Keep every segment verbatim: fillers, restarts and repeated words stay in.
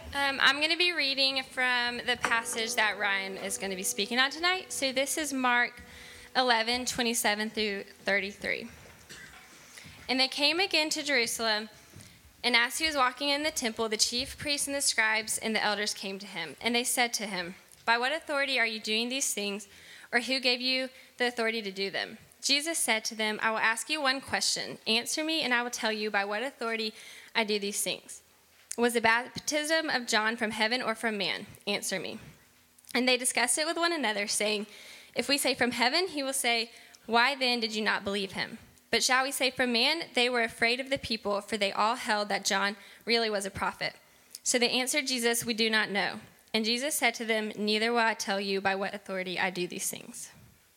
Um, I'm going to be reading from the passage that Ryan is going to be speaking on tonight. So this is Mark eleven, twenty-seven through thirty-three. And they came again to Jerusalem, and as he was walking in the temple, the chief priests and the scribes and the elders came to him. And they said to him, "By what authority are you doing these things, or who gave you the authority to do them?" Jesus said to them, "I will ask you one question. Answer me, and I will tell you by what authority I do these things. Was the baptism of John from heaven or from man? Answer me." And they discussed it with one another, saying, "If we say from heaven, he will say, 'Why then did you not believe him?' But shall we say from man?" They were afraid of the people, for they all held that John really was a prophet. So they answered Jesus, "We do not know." And Jesus said to them, "Neither will I tell you by what authority I do these things."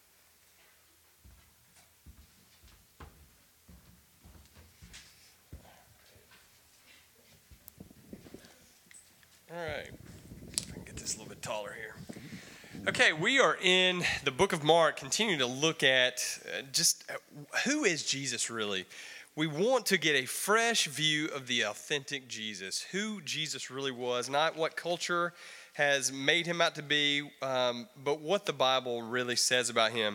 All right, if I can get this a little bit taller here. Okay, we are in the book of Mark, continuing to look at uh, just uh, who is Jesus really. We want to get a fresh view of the authentic Jesus, who Jesus really was, not what culture has made him out to be, um, but what the Bible really says about him.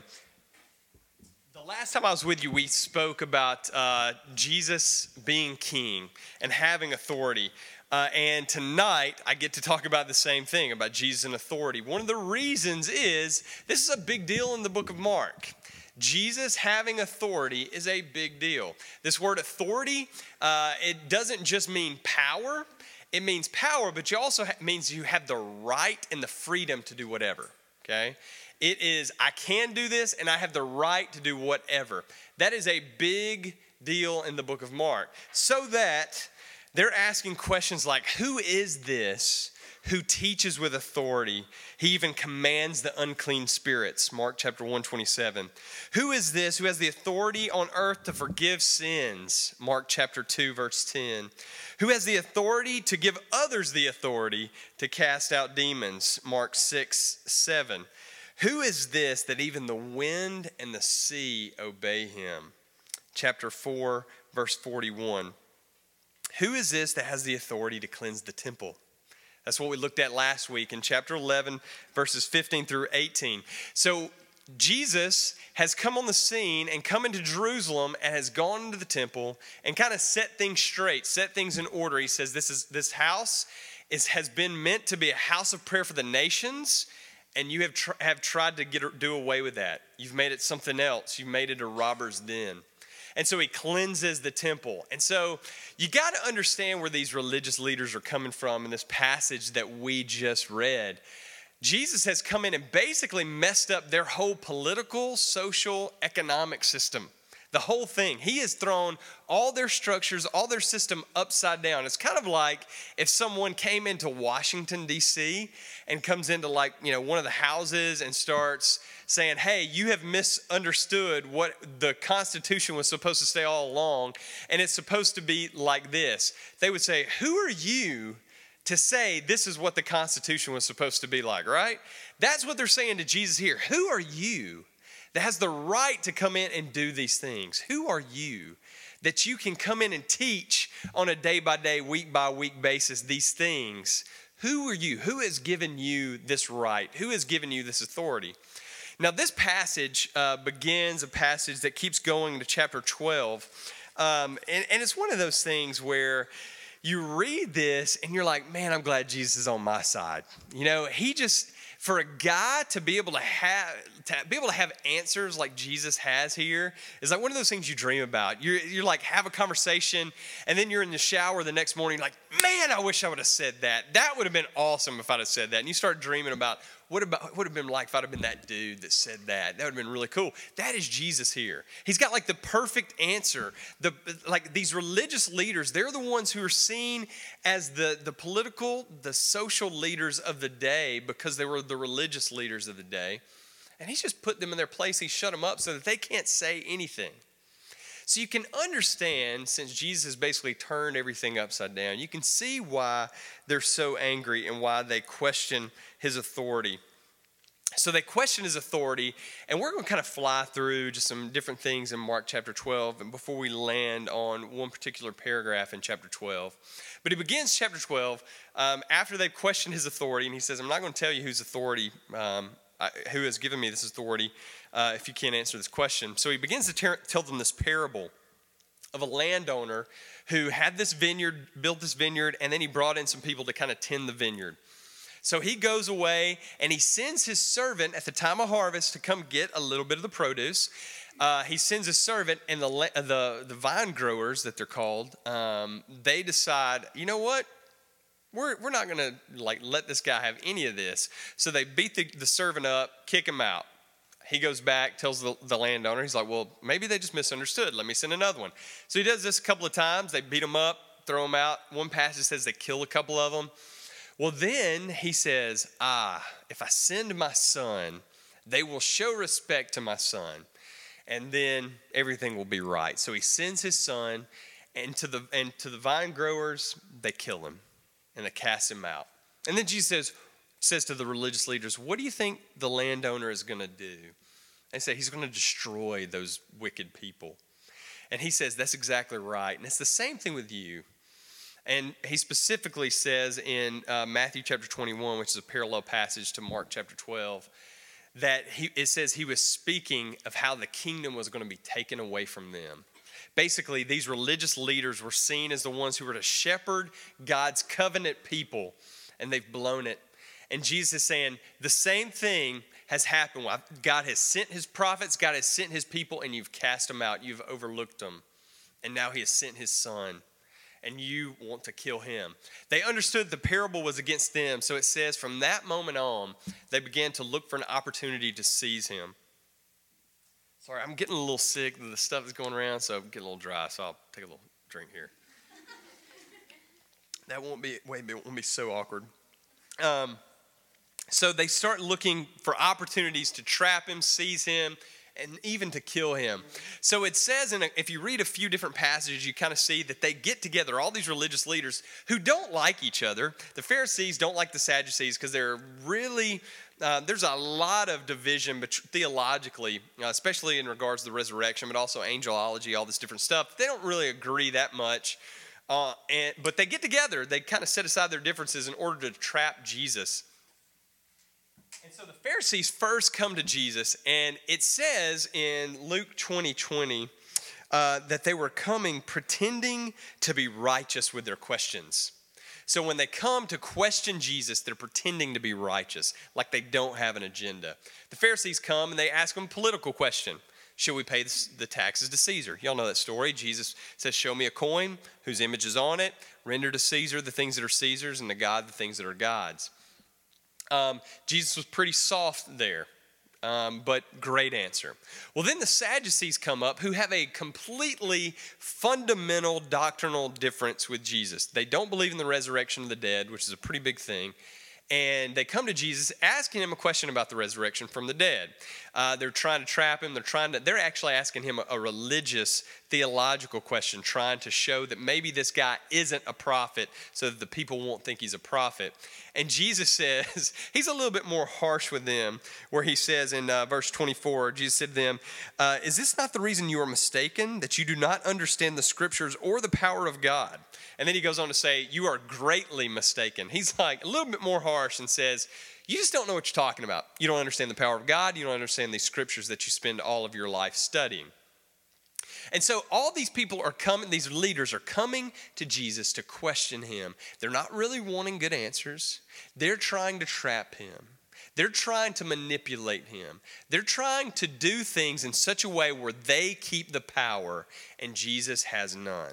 The last time I was with you, we spoke about uh, Jesus being king and having authority. Uh, and tonight, I get to talk about the same thing, about Jesus and authority. One of the reasons is, this is a big deal in the book of Mark. Jesus having authority is a big deal. This word authority, uh, it doesn't just mean power. It means power, but it also ha- means you have the right and the freedom to do whatever, okay? It is, I can do this, and I have the right to do whatever. That is a big deal in the book of Mark. So that they're asking questions like, who is this who teaches with authority? He even commands the unclean spirits, Mark chapter one twenty-seven. Who is this who has the authority on earth to forgive sins? Mark chapter two, verse ten. Who has the authority to give others the authority to cast out demons? Mark six, seven. Who is this that even the wind and the sea obey him? Chapter four, verse forty-one. Who is this that has the authority to cleanse the temple? That's what we looked at last week in chapter eleven, verses fifteen through eighteen. So Jesus has come on the scene and come into Jerusalem and has gone into the temple and kind of set things straight, set things in order. He says this is this house is, has been meant to be a house of prayer for the nations, and you have, tr- have tried to get do away with that. You've made it something else. You've made it a robber's den. And so he cleanses the temple. And so you got to understand where these religious leaders are coming from in this passage that we just read. Jesus has come in and basically messed up their whole political, social, economic system. The whole thing. He has thrown all their structures, all their system upside down. It's kind of like if someone came into Washington, D C and comes into like, you know, one of the houses and starts saying, "Hey, you have misunderstood what the Constitution was supposed to say all along, and it's supposed to be like this." They would say, "Who are you to say this is what the Constitution was supposed to be like," right? That's what they're saying to Jesus here. Who are you that has the right to come in and do these things? Who are you that you can come in and teach on a day-by-day, week-by-week basis these things? Who are you? Who has given you this right? Who has given you this authority? Now, this passage uh, begins a passage that keeps going to chapter twelve. Um, and, and it's one of those things where you read this and you're like, man, I'm glad Jesus is on my side. You know, he just, for a guy to be able to have to be able to have answers like Jesus has here is like one of those things you dream about. You're, you're like, have a conversation, and then you're in the shower the next morning, like, man, I wish I would have said that. That would have been awesome if I'd have said that. And you start dreaming about what about what would have been like if I'd have been that dude that said that. That would have been really cool. That is Jesus here. He's got like the perfect answer. The like these religious leaders, they're the ones who are seen as the, the political, the social leaders of the day because they were the religious leaders of the day. And he's just put them in their place. He shut them up so that they can't say anything. So you can understand, since Jesus has basically turned everything upside down, you can see why they're so angry and why they question his authority. So they question his authority, and we're going to kind of fly through just some different things in Mark chapter twelve, and before we land on one particular paragraph in chapter twelve. But he begins chapter twelve um, after they've questioned his authority, and he says, I'm not going to tell you whose authority, um, I, who has given me this authority, uh, if you can't answer this question. So he begins to ter- tell them this parable of a landowner who had this vineyard, built this vineyard, and then he brought in some people to kind of tend the vineyard. So he goes away and he sends his servant at the time of harvest to come get a little bit of the produce. Uh, he sends his servant, and the the the vine growers that they're called, um, they decide, you know what? We're we're not gonna like let this guy have any of this. So they beat the, the servant up, kick him out. He goes back, tells the, the landowner, he's like, well, maybe they just misunderstood. Let me send another one. So he does this a couple of times. They beat him up, throw him out. One passage says they kill a couple of them. Well, then he says, ah, if I send my son, they will show respect to my son, and then everything will be right. So he sends his son, and to the and to the vine growers, they kill him, and they cast him out. And then Jesus says, says to the religious leaders, what do you think the landowner is going to do? They say he's going to destroy those wicked people. And he says, that's exactly right. And it's the same thing with you. And he specifically says in uh, Matthew chapter twenty-one, which is a parallel passage to Mark chapter twelve, that he, it says he was speaking of how the kingdom was going to be taken away from them. Basically, these religious leaders were seen as the ones who were to shepherd God's covenant people, and they've blown it. And Jesus is saying the same thing has happened. God has sent his prophets, God has sent his people, and you've cast them out. You've overlooked them. And now he has sent his son, and you want to kill him. They understood the parable was against them, so it says from that moment on, they began to look for an opportunity to seize him. Sorry, I'm getting a little sick. The stuff is going around, so I'm getting a little dry, so I'll take a little drink here. That won't be, wait, it won't be so awkward. Um, so they start looking for opportunities to trap him, seize him, and even to kill him. So it says, in a, if you read a few different passages, you kind of see that they get together, all these religious leaders who don't like each other. The Pharisees don't like the Sadducees because they're really, uh, there's a lot of division but theologically, uh, especially in regards to the resurrection, but also angelology, all this different stuff. They don't really agree that much. Uh, and But they get together. They kind of set aside their differences in order to trap Jesus. And so the Pharisees first come to Jesus, and it says in Luke twenty twenty uh, that they were coming pretending to be righteous with their questions. So when they come to question Jesus, they're pretending to be righteous, like they don't have an agenda. The Pharisees come and they ask him a political question. Should we pay the taxes to Caesar? Y'all know that story. Jesus says, show me a coin whose image is on it. Render to Caesar the things that are Caesar's, and to God the things that are God's. Um, Jesus was pretty soft there, um, but great answer. Well, then the Sadducees come up who have a completely fundamental doctrinal difference with Jesus. They don't believe in the resurrection of the dead, which is a pretty big thing. And they come to Jesus asking him a question about the resurrection from the dead. Uh, they're trying to trap him. They're trying to, they're actually asking him a, a religious, theological question, trying to show that maybe this guy isn't a prophet so that the people won't think he's a prophet. And Jesus says, he's a little bit more harsh with them, where he says in uh, verse twenty-four, Jesus said to them, uh, is this not the reason you are mistaken, that you do not understand the scriptures or the power of God? And then he goes on to say, you are greatly mistaken. He's like a little bit more harsh and says, you just don't know what you're talking about. You don't understand the power of God. You don't understand these scriptures that you spend all of your life studying. And so all these people are coming, these leaders are coming to Jesus to question him. They're not really wanting good answers. They're trying to trap him. They're trying to manipulate him. They're trying to do things in such a way where they keep the power and Jesus has none.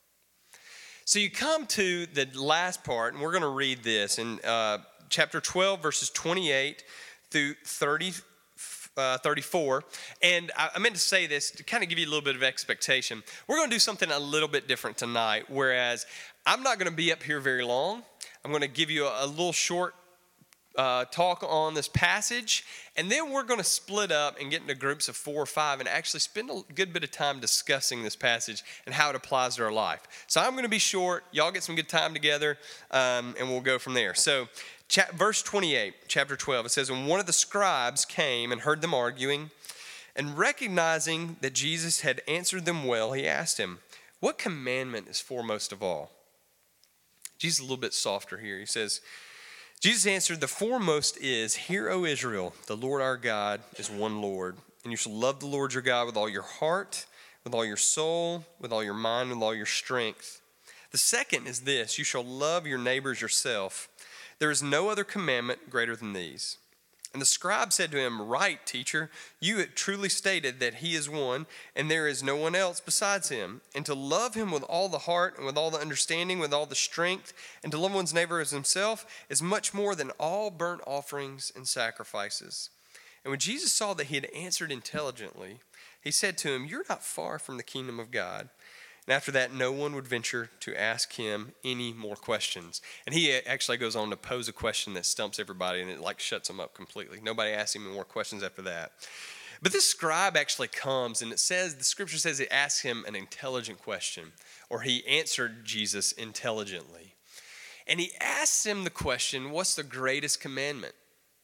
So you come to the last part, and we're going to read this in uh, chapter twelve, verses twenty-eight through thirty, uh, thirty-four. And I, I meant to say this to kind of give you a little bit of expectation. We're going to do something a little bit different tonight, whereas I'm not going to be up here very long. I'm going to give you a, a little short Uh, talk on this passage, and then we're going to split up and get into groups of four or five and actually spend a good bit of time discussing this passage and how it applies to our life. So I'm going to be short. Y'all get some good time together, um, and we'll go from there. So Cha- verse twenty-eight, chapter twelve, it says, "And one of the scribes came and heard them arguing, and recognizing that Jesus had answered them well, he asked him, 'What commandment is foremost of all?'" Jesus is a little bit softer here. He says, Jesus answered, "The foremost is, 'Hear, O Israel, the Lord our God is one Lord, and you shall love the Lord your God with all your heart, with all your soul, with all your mind, with all your strength.' The second is this, you shall love your neighbors yourself. There is no other commandment greater than these." And the scribe said to him, "Right, teacher, you have truly stated that he is one, and there is no one else besides him. And to love him with all the heart, and with all the understanding, with all the strength, and to love one's neighbor as himself, is much more than all burnt offerings and sacrifices." And when Jesus saw that he had answered intelligently, he said to him, "You're not far from the kingdom of God." And after that, no one would venture to ask him any more questions. And he actually goes on to pose a question that stumps everybody, and it like shuts them up completely. Nobody asks him any more questions after that. But this scribe actually comes, and it says, the scripture says it asks him an intelligent question, or he answered Jesus intelligently. And he asks him the question, what's the greatest commandment?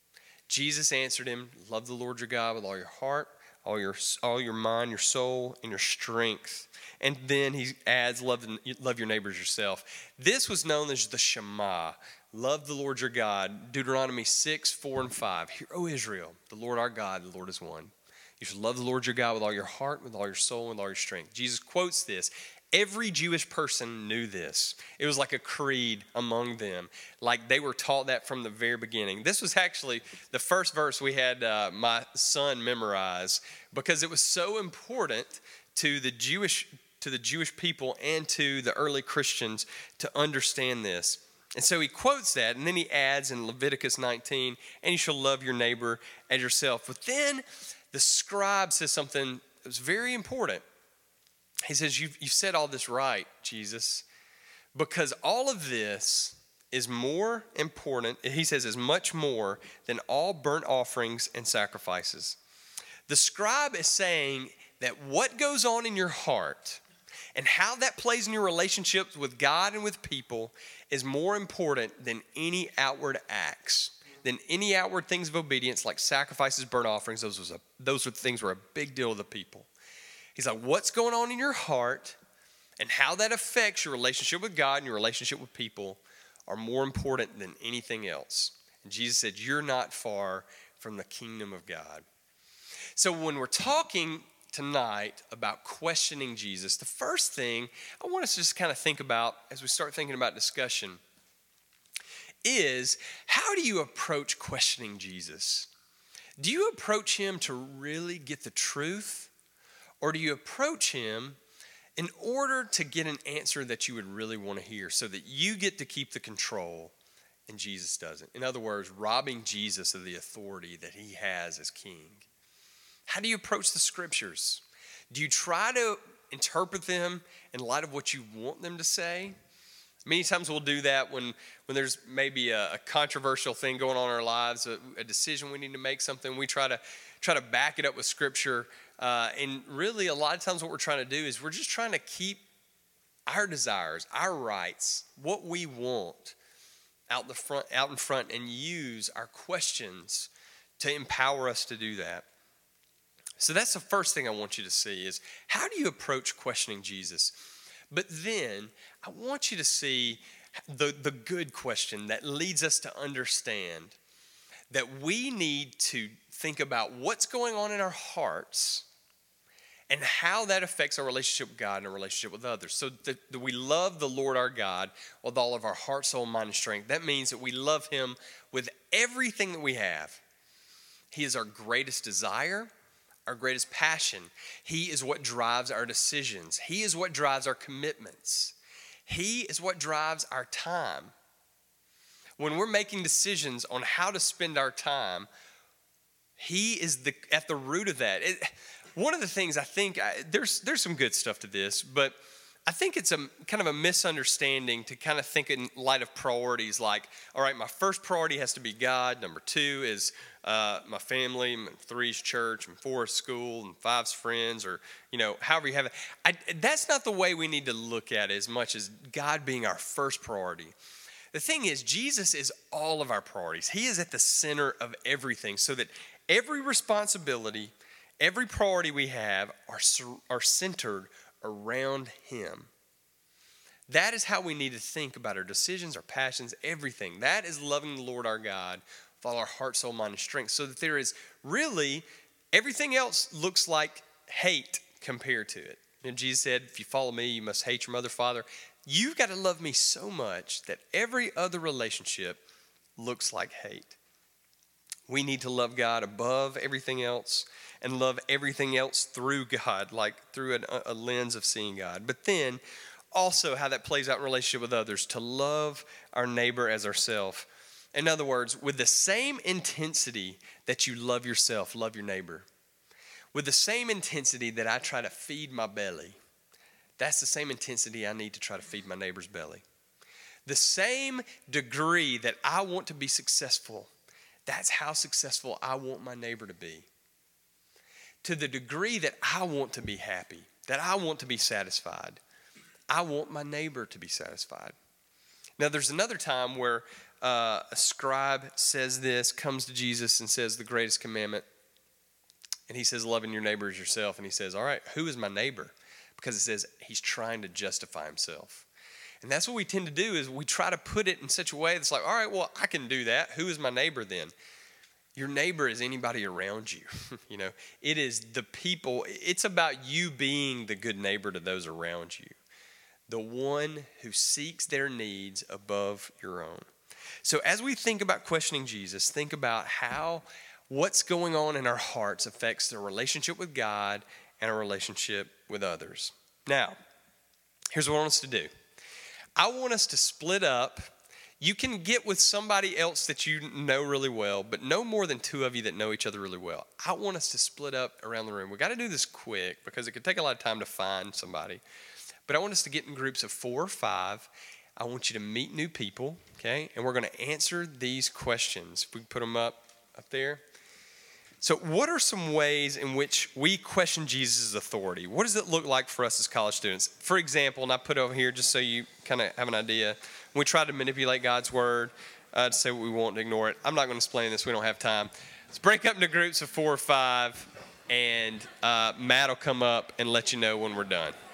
Jesus answered him, "Love the Lord your God with all your heart, all your all your mind, your soul, and your strength." And then he adds, love, love your neighbors yourself. This was known as the Shema. Love the Lord your God. Deuteronomy six, four, and five. "Hear, O Israel, the Lord our God, the Lord is one. You should love the Lord your God with all your heart, with all your soul, and with all your strength." Jesus quotes this. Every Jewish person knew this. It was like a creed among them. Like they were taught that from the very beginning. This was actually the first verse we had uh, my son memorize because it was so important to the Jewish to the Jewish people and to the early Christians to understand this. And so he quotes that, and then he adds in Leviticus nineteen, "And you shall love your neighbor as yourself." But then the scribe says something that was very important. He says, you've, you've said all this right, Jesus, because all of this is more important, he says, is much more than all burnt offerings and sacrifices. The scribe is saying that what goes on in your heart and how that plays in your relationships with God and with people is more important than any outward acts, than any outward things of obedience like sacrifices, burnt offerings. Those, was a, those were things were a big deal to the people. He's like, what's going on in your heart and how that affects your relationship with God and your relationship with people are more important than anything else. And Jesus said, you're not far from the kingdom of God. So when we're talking tonight about questioning Jesus, the first thing I want us to just kind of think about as we start thinking about discussion is, how do you approach questioning Jesus? Do you approach him to really get the truth? Or do you approach him in order to get an answer that you would really want to hear so that you get to keep the control and Jesus doesn't? In other words, robbing Jesus of the authority that he has as king. How do you approach the scriptures? Do you try to interpret them in light of what you want them to say? Many times we'll do that when, when there's maybe a, a controversial thing going on in our lives, a, a decision we need to make, something. We try to try to back it up with scripture. Uh, and really, a lot of times what we're trying to do is we're just trying to keep our desires, our rights, what we want out the front, out in front, and use our questions to empower us to do that. So that's the first thing I want you to see is, how do you approach questioning Jesus? But then I want you to see the, the good question that leads us to understand that we need to think about what's going on in our hearts and how that affects our relationship with God and our relationship with others. So that, that we love the Lord our God with all of our heart, soul, mind, and strength. That means that we love him with everything that we have. He is our greatest desire, our greatest passion. He is what drives our decisions. He is what drives our commitments. He is what drives our time. When we're making decisions on how to spend our time, he is the at the root of that. It, one of the things I think, I, there's there's some good stuff to this, but I think it's a kind of a misunderstanding to kind of think in light of priorities like, all right, my first priority has to be God. Number two is uh, my family. Three is church. And four is school. And five is friends, or, you know, however you have it. I, that's not the way we need to look at it as much as God being our first priority. The thing is, Jesus is all of our priorities. He is at the center of everything, so that every responsibility, every priority we have are, are centered around him. That is how we need to think about our decisions, our passions, everything. That is loving the Lord our God with all our heart, soul, mind, and strength, so that there is really, everything else looks like hate compared to it. And Jesus said, if you follow me, you must hate your mother, father. You've got to love me so much that every other relationship looks like hate. We need to love God above everything else and love everything else through God, like through an, a lens of seeing God. But then also how that plays out in relationship with others, to love our neighbor as ourselves. In other words, with the same intensity that you love yourself, love your neighbor. With the same intensity that I try to feed my belly, that's the same intensity I need to try to feed my neighbor's belly. The same degree that I want to be successful, that's how successful I want my neighbor to be. To the degree that I want to be happy, that I want to be satisfied, I want my neighbor to be satisfied. Now, there's another time where uh, a scribe says this, comes to Jesus and says the greatest commandment. And he says, loving your neighbor as yourself. And he says, all right, who is my neighbor? Because it says he's trying to justify himself. And that's what we tend to do, is we try to put it in such a way that's like, all right, well, I can do that. Who is my neighbor then? Your neighbor is anybody around you. You know, it is the people. It's about you being the good neighbor to those around you. The one who seeks their needs above your own. So as we think about questioning Jesus, think about how what's going on in our hearts affects the relationship with God and our relationship with others. Now, here's what I want us to do. I want us to split up. You can get with somebody else that you know really well, but no more than two of you that know each other really well. I want us to split up around the room. We've got to do this quick because it could take a lot of time to find somebody. But I want us to get in groups of four or five. I want you to meet new people, okay? And we're going to answer these questions. If we can put them up, up there. So what are some ways in which we question Jesus' authority? What does it look like for us as college students? For example, and I put over here just so you kind of have an idea, when we try to manipulate God's word uh, to say what we want, to ignore it. I'm not going to explain this. We don't have time. Let's break up into groups of four or five, and uh, Matt will come up and let you know when we're done.